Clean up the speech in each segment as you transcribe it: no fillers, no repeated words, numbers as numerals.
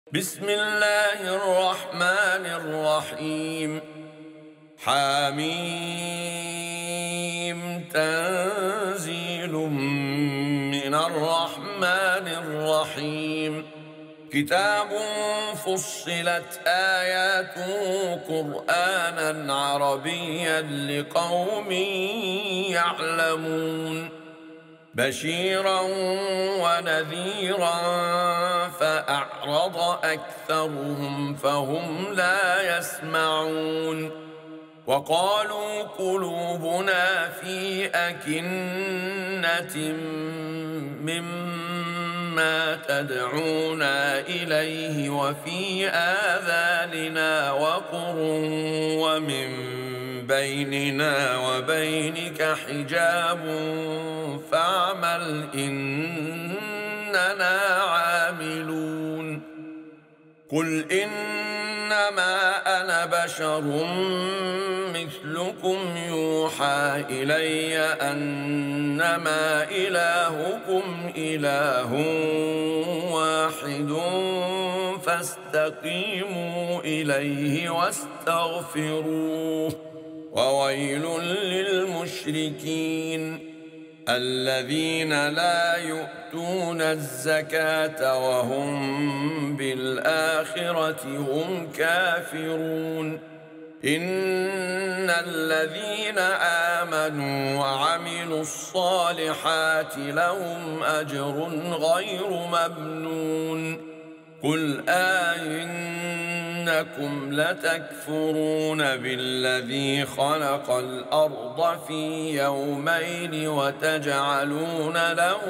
بسم الله الرحمن الرحيم. حميم تنزيل من الرحمن الرحيم. كتاب فصلت آياته قرآنا عربيا لقوم يعلمون بشيرا ونذيرا فأعرض أكثرهم فهم لا يسمعون. وقالوا قلوبنا في أكنة مما تدعونا إليه وفي آذاننا وقر ومن بيننا وبينك حجاب فاعمل إننا عاملون. قل إنما أنا بشر مثلكم يوحى إلي أنما إلهكم إله واحد فاستقيموا إليه واستغفروه وويل للمشركين الذين لا يؤتون الزكاة وهم بالآخرة هم كافرون. إن الذين آمنوا وعملوا الصالحات لهم أجر غير ممنون. قل أئنكم لتكفرون بالذي خلق الأرض في يومين وتجعلون له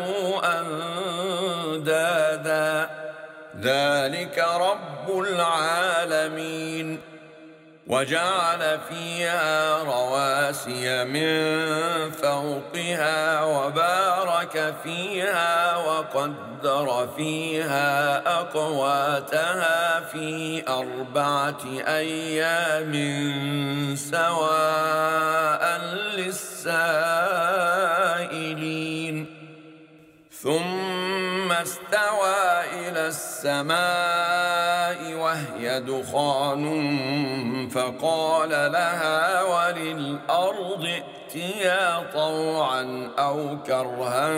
أندادا ذلك رب العالمين. وجعل فيها رواسي من فوقها وبارك فيها وقدر فيها أقواتها في 4 أيام سواء للسائلين. ثم استوى إلى السماء وهي دخان فقال لها وللأرض ائتيا طوعا أو كرها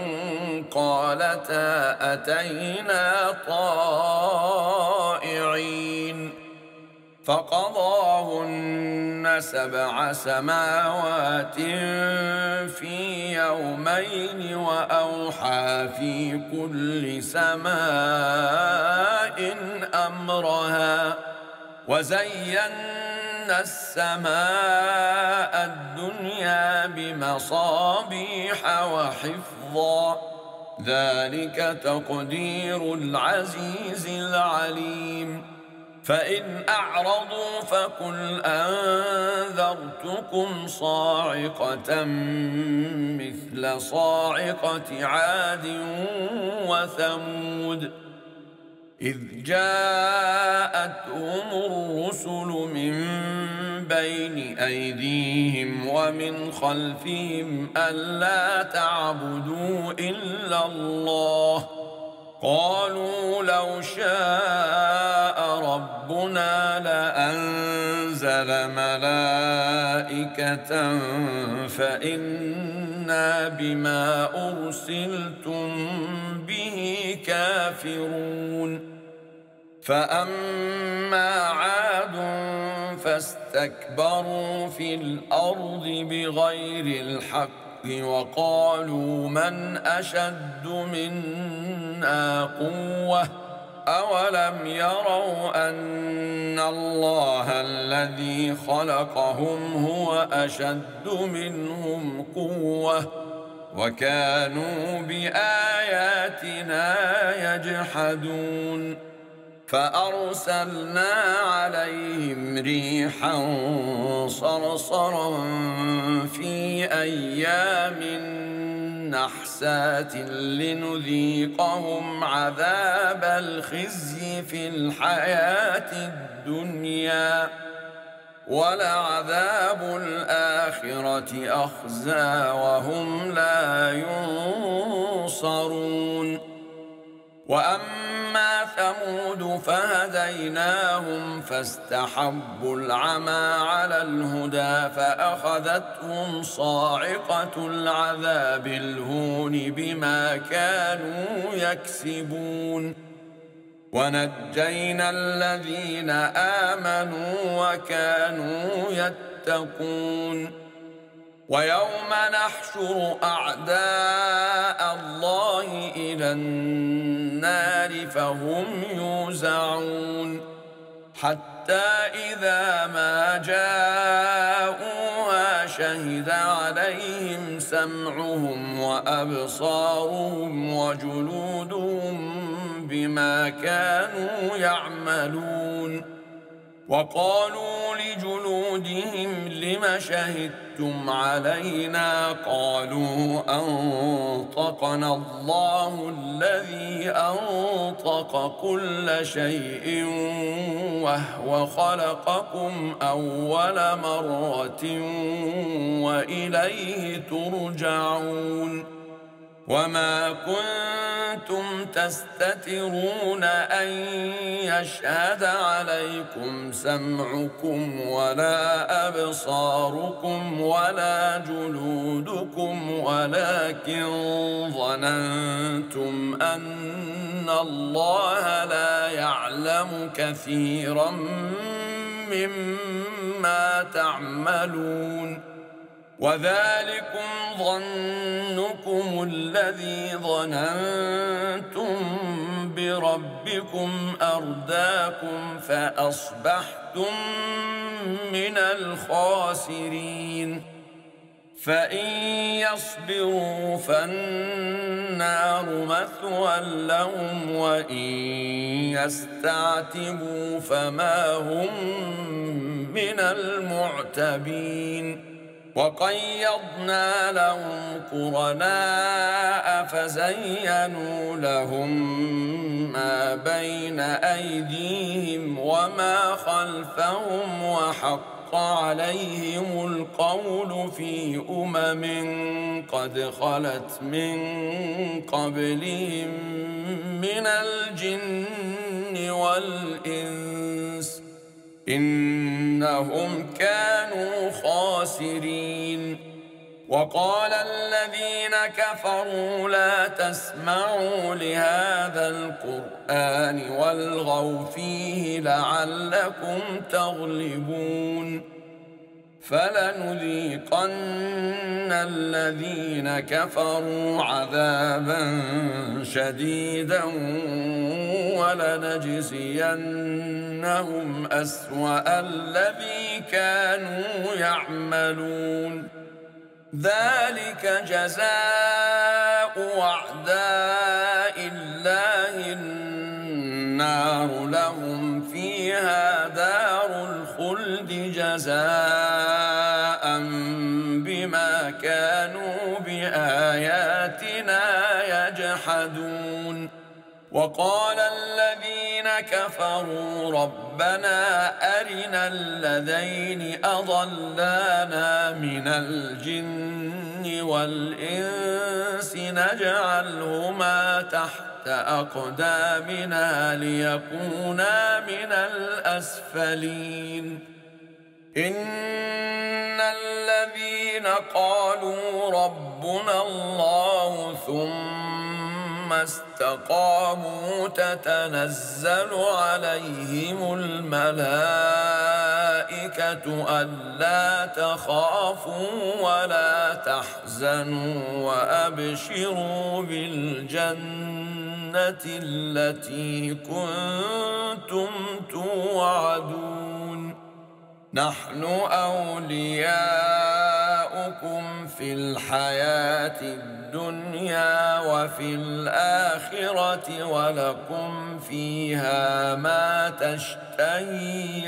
قالتا أتينا طائعين. فقضاهن 7 سماوات في يومين وأوحى في كل سماء أمرها وزينا السماء الدنيا بمصابيح وحفظا ذلك تقدير العزيز العليم. فإن أعرضوا فقل أنذرتكم صاعقة مثل صاعقة عاد وثمود إذ جاءتهم الرسل من بين أيديهم ومن خلفهم ألا تعبدوا إلا الله قالوا لو شاء ربنا لأنزل ملائكة فإنا بما أرسلتم به كافرون. فأما عاد فاستكبروا في الأرض بغير الحق وقالوا من أشد منا قوة أولم يروا أن الله الذي خلقهم هو أشد منهم قوة وكانوا بآياتنا يجحدون. فأرسلنا عليهم ريحا صرصرا في أيام نحسات لنذيقهم عذاب الخزي في الحياة الدنيا ولعذاب الآخرة أخزى وهم لا ينصرون. وأما ثمود فهديناهم فاستحبوا العمى على الهدى فأخذتهم صاعقة العذاب الهون بما كانوا يكسبون ونجينا الذين آمنوا وكانوا يتقون ويوم نحشر أعداء الله إلى النار فهم يوزعون حتى إذا ما جاءوها شهد عليهم سمعهم وأبصارهم وجلودهم بما كانوا يعملون وقالوا لجلودهم لم شهدتم علينا قالوا أنطقنا الله الذي أنطق كل شيء وهو خلقكم أول مرة وإليه ترجعون وما كنتم تستترون أن يشهد عليكم سمعكم ولا أبصاركم ولا جلودكم ولكن ظننتم أن الله لا يعلم كثيرا مما تعملون وذلكم ظنكم الذي ظننتم بربكم أرداكم فأصبحتم من الخاسرين فإن يصبروا فالنار مثوى لهم وإن يستعتبوا فما هم من المعتبين وقيضنا لهم قرناء فزينوا لهم ما بين أيديهم وما خلفهم وحق عليهم القول في قد خلت من قبلهم من الجن والإنس إنهم كانوا خاسرين وقال الذين كفروا لا تسمعوا لهذا القرآن والغوا فيه لعلكم تغلبون فلنذيقن الذين كفروا عذابا شديدا ولنجزينهم أسوأ الذي كانوا يعملون ذلك جزاء أعداء الله النار لهم فيها دار الخلد جزاء بما كانوا بآياتنا يجحدون وقال الذين كفروا ربنا أرنا الذين أضلانا من الجن والإنس نجعلهما تحت أقدامنا ليكونا من الأسفلين إن الذين قالوا ربنا الله ثم استقاموا تتنزل عليهم الملائكة ألا تخافوا ولا تحزنوا وأبشروا بالجنة التي كنتم توعدون نحن أولياؤكم في الحياة الدنيا وفي الآخرة ولكم فيها ما تشتهي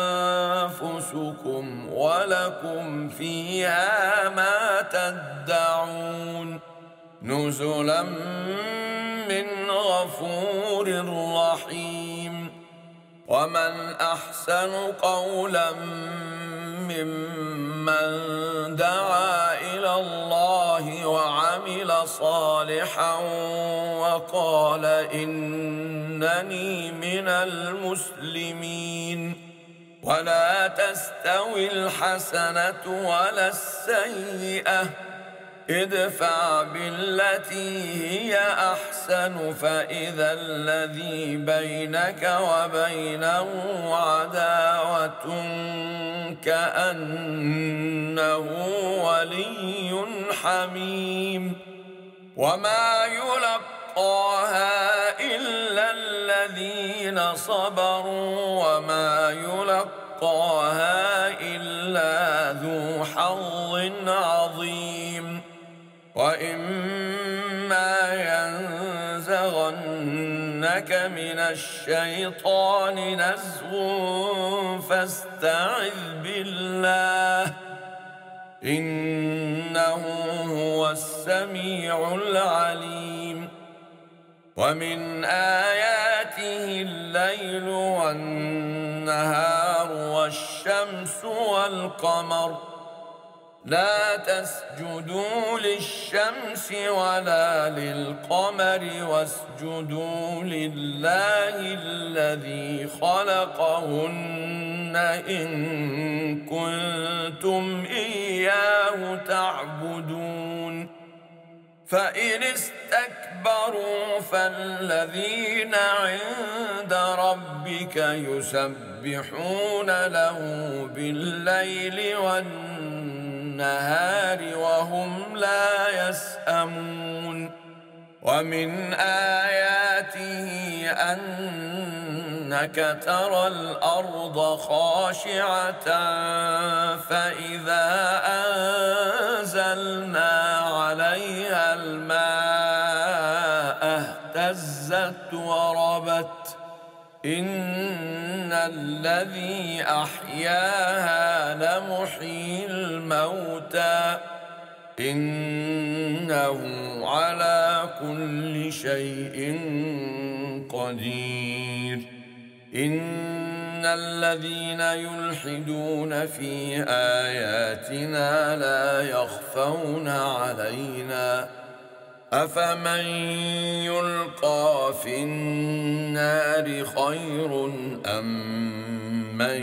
أنفسكم ولكم فيها ما تدعون نزلا من غفور رحيم ومن أحسن قولا ممن دعا إلى الله وعمل صالحا وقال إنني إنني من المسلمين ولا تستوي الحسنة ولا السيئة ادفع بالتي هي أحسن فإذا الذي بينك وبينه عداوة كأنه ولي حميم وما يلقاها إلا الذين صبروا وما يلقاها إلا ذو حظ عظيم وإما ينزغنك من الشيطان نزغ فاستعذ بالله إنه هو السميع العليم ومن آياته الليل والنهار والشمس والقمر لا تسجدوا للشمس ولا للقمر واسجدوا لله الذي خلقهن إن كنتم إياه تعبدون فإن استكبروا فالذين عند ربك يسبحون له بالليل والنهار وهم لا يسأمون ومن آياته أنك ترى الأرض خاشعة فإذا أنزلنا عليها الماء اهتزت وربت إن الذي أحياها لمحيي الموتى إنه على كل شيء قدير إن الذين يلحدون في آياتنا لا يخفون علينا أفمن يلقى في النار خير أم من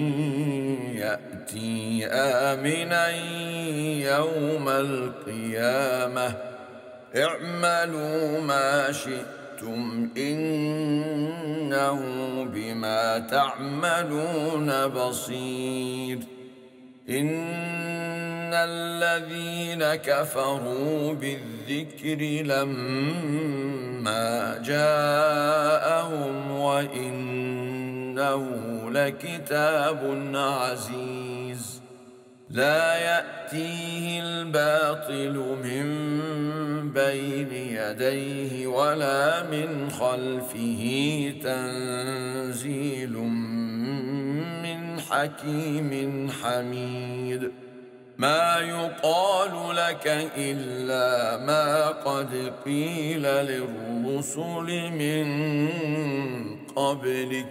يأتي آمنا يوم القيامة اعملوا ما شئتم إنه بما تعملون بصير إن الذين كفروا بالذكر لما جاءهم وإنه لكتاب عزيز لا يأتيه الباطل من بين يديه ولا من خلفه تنزيل من حكيم حميد ما يقال لك إلا ما قد قيل للرسل من قبلك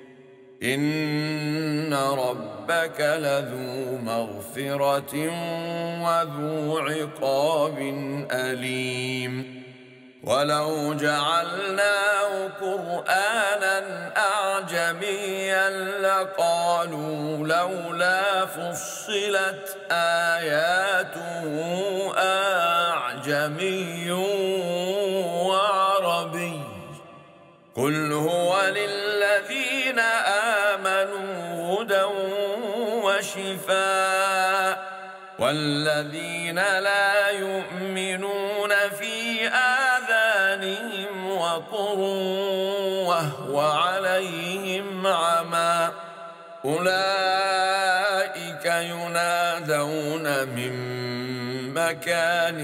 إن ربك لذو مغفرة وذو عقاب أليم ولو جعلناه قرآنا أعجميا لقالوا لولا فصلت آياته أعجمي وعربي قل هو للذين آمنوا هدى وشفاء والذين لا يؤمنون في آذانهم وقر وهو عليهم عمى أولئك ينادون من مكان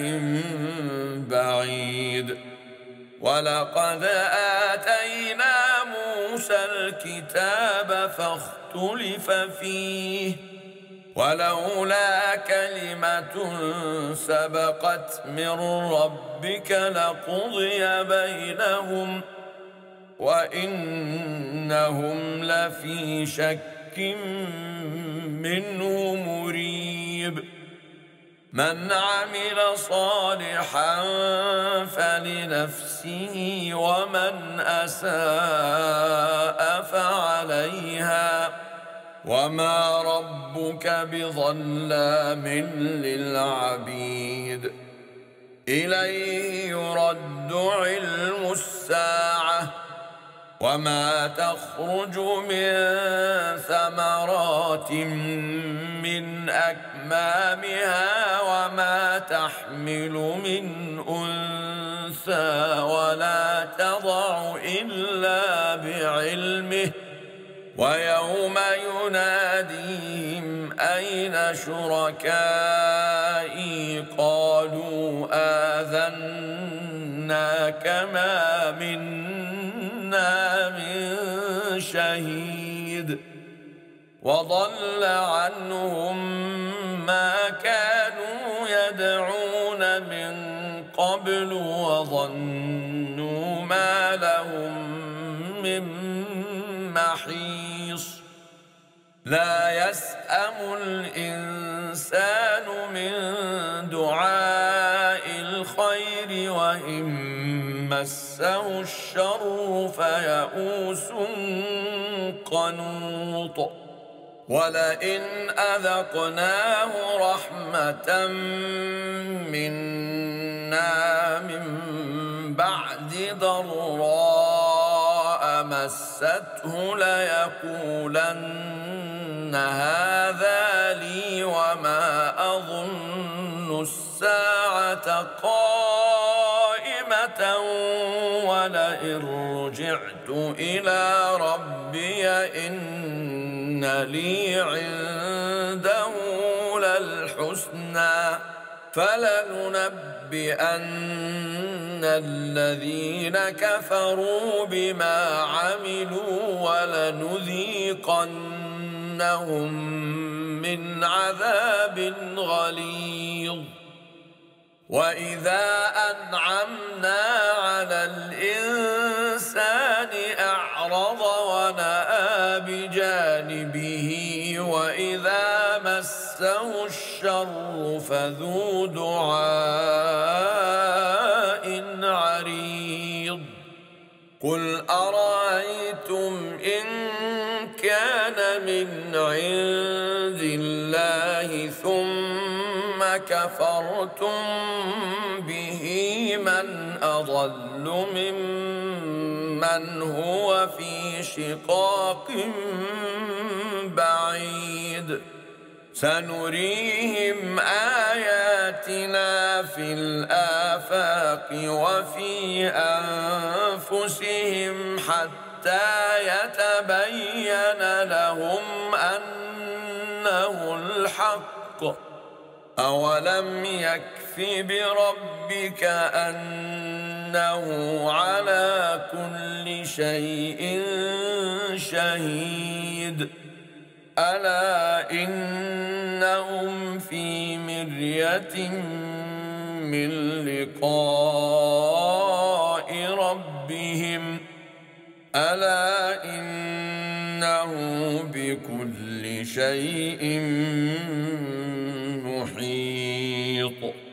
بعيد ولقد آتينا موسى الكتاب فاختلف فيه ولولا كلمة سبقت من ربك لقضي بينهم وإنهم لفي شك منه مريب من عمل صالحا فلنفسه ومن أساء فعليها وما ربك بظلام للعبيد إليه يرد علم الساعة وما تخرج من ثمرات من أكمامها وما تحمل من أنثى ولا تضع إلا بعلمه ويوم يناديهم أين شركائي قالوا آذناك ما منا من شهيد وضل عنهم ما كانوا يدعون من قبل وظنوا ما لهم من محيص لا يسأم الإنسان من دعاء الخير وإن مسه الشر فيئوس قنوط ولئن أذقناه رحمة منا من بعد ضراء مسته ليقولن هذا لي وما أظن الساعة قائمة ولئن رجعت إلى ربي إن لي عنده للحسنى فلننبئن الذين كفروا بما عملوا ولنذيقنهم من عذاب غليظ وإذا أنعمنا على الإنسان أعرض ونأى بجانبه وإذا مسه الشر فذو دعاء عريض قل أرأيتم إن كان من عند الله ثم كفرتم به من أضل ممن هو في شقاق بعيد سنريهم آياتنا في الآفاق وفي أنفسهم حتى يتبين لهم أنه الحق أولم يكف بربك أنه على كل شيء شهيد ألا إنهم في مرية من لقاء ربهم ألا إنه بكل شيء محيط